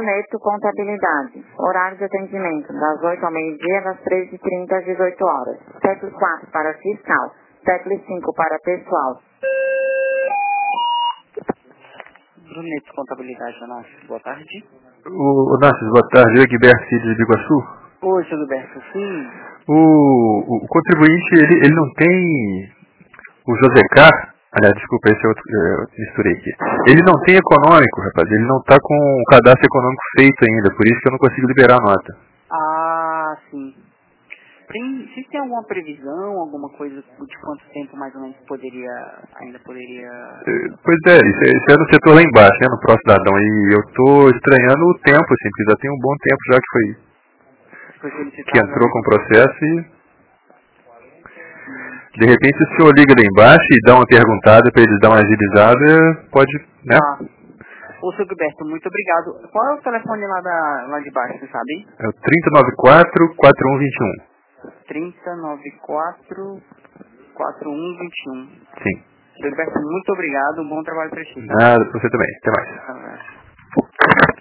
Bruneto Contabilidade. Horário de atendimento das 8 ao meio-dia, das 13h30 às 18 horas. Tecla 4 para fiscal. Tecla 5 para pessoal. Bruneto Contabilidade, Onassis, boa tarde. Onassis, boa tarde. Eu, Guilherme Cid de Biguaçu. Oi, seu Gilberto, sim. O contribuinte, ele não tem o Josecar, aliás, desculpa, esse é outro, eu misturei aqui. Ele não tem econômico, rapaz, ele não está com o cadastro econômico feito ainda, por isso que eu não consigo liberar a nota. Ah, sim. Se tem alguma previsão, alguma coisa de quanto tempo mais ou menos ainda poderia... Pois é, isso é no setor lá embaixo, né, no próximo cidadão, e eu estou estranhando o tempo, assim, porque já tem um bom tempo já que entrou com o processo e de repente o senhor liga lá embaixo e dá uma perguntada para eles dar uma agilizada, pode, né? Ah. Ô, seu Gilberto, muito obrigado. Qual é o telefone lá de baixo, você sabe? É o 3094-4121. 3094-4121. Sim. Seu Gilberto, muito obrigado. Um bom trabalho para ti. Nada, para você também. Até mais.